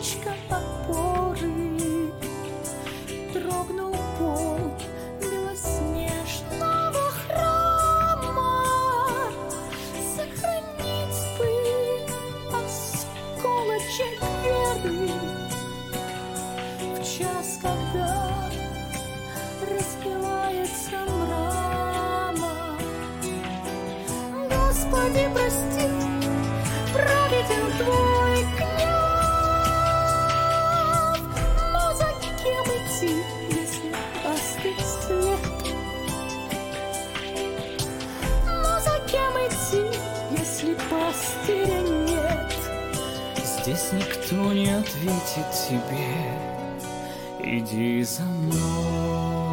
точка опоры. Дрогнул пол белоснежного храма. Сохранить бы осколочек веры в час, когда распевается мрама. Господи, прости, праведен Твой гнев. Но за кем идти, если остыть свет? Но за кем идти, если пастыря нет? Здесь никто не ответит тебе. Иди за мной.